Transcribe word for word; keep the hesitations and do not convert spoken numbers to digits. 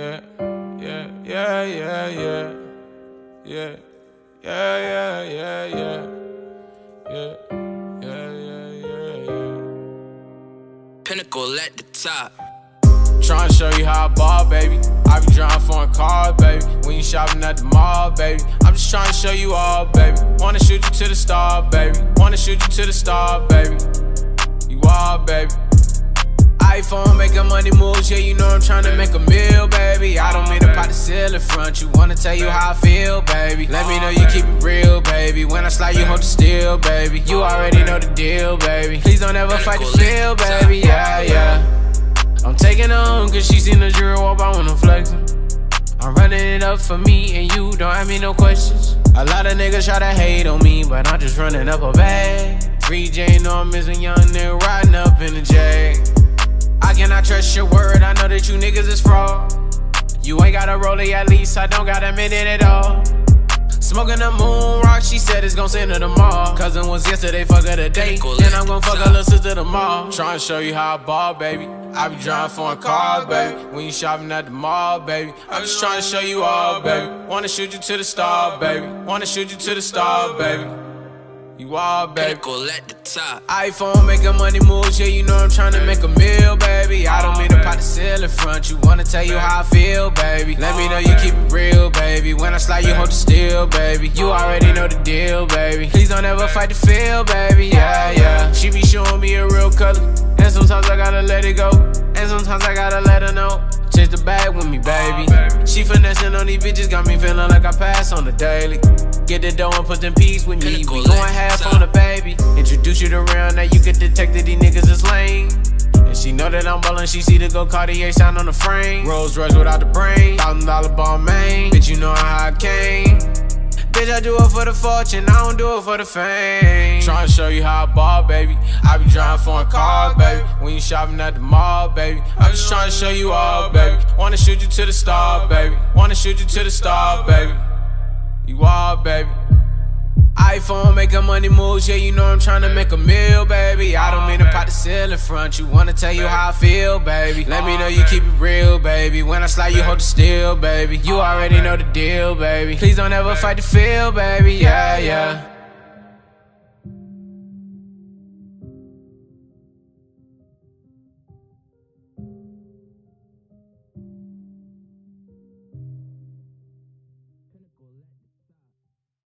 yeah, yeah, yeah, yeah, yeah, yeah, yeah, yeah, yeah, yeah, yeah, yeah, yeah, yeah, yeah. Pinnacle at the top. Tryna show you how I ball, baby. I be driving foreign cars, baby. We ain't shopping at the mall, baby. I'm just trying to show you all, baby. Wanna shoot you to the star, baby. Wanna shoot you to the star, baby. You all, baby. iPhone making money moves, yeah, you know I'm tryna make a meal, baby. I don't mean to pop the seal in front, you wanna tell you how I feel, baby. Let me know you keep it real, baby. When I slide, you hold the steel, baby. You already know the deal, baby. Please don't ever fight the feel, baby, yeah, yeah. I'm taking her home cause she seen the jewelry walk by when I'm flexing. I'm running it up for me and you, don't ask me no questions. A lot of niggas try to hate on me, but I'm just running up a bag. Free J, know I'm missing young nigga riding up in the J. I cannot trust your word, I know that you niggas is fraud. You ain't got a rollie, at least I don't got a minute at all. Smoking the moon rock, she said it's gon' send her to mall. Cousin was yesterday, fuck her today. Then I'm gon' fuck her little sister tomorrow. Tryna show you how I ball, baby. I be driving foreign cars, baby. We ain't shopping at the mall, baby. I'm just tryna show you all, baby. Wanna shoot you to the star, baby. Wanna shoot you to the star, baby. You all, baby. Pinnacle at the top. iPhone making money moves, yeah, you know I'm tryna make a meal, baby. I don't mean to pop the seal in front, you wanna tell you how I feel, baby. Let me know you keep it real, baby. When I slide, you hold the steel, baby. You already know the deal, baby. Please don't ever fight the feel, baby, yeah, yeah. She be showing me a real color, and sometimes I gotta let it go, and sometimes I gotta let her know. Change the bag with me, baby. She finessing on these bitches, got me feeling like I pass on the daily. Get the dough and put them peas with me. We going half on the baby. Introduce you to around, now you can detect that these niggas is lame. And she know that I'm ballin', she see the gold Cartier sound on the frame. Rolls Royce without the brain, thousand dollar ball main. Bitch, you know how I came. Bitch, I do it for the fortune, I don't do it for the fame. Tryna show you how I ball, baby. I be driving foreign cars, baby. We ain't shopping at the mall, baby. I'm just tryna show you all, baby. Wanna shoot you to the star, baby. Wanna shoot you to the star, baby. You all, baby. iPhone making money moves, yeah, you know I'm tryna make a meal, baby. I don't mean to pop the seal in front, you wanna tell you how I feel, baby. Let me know you keep it real, baby. When I slide, you hold the steel, baby. You already know the deal, baby. Please don't ever fight the feel, baby, yeah, yeah.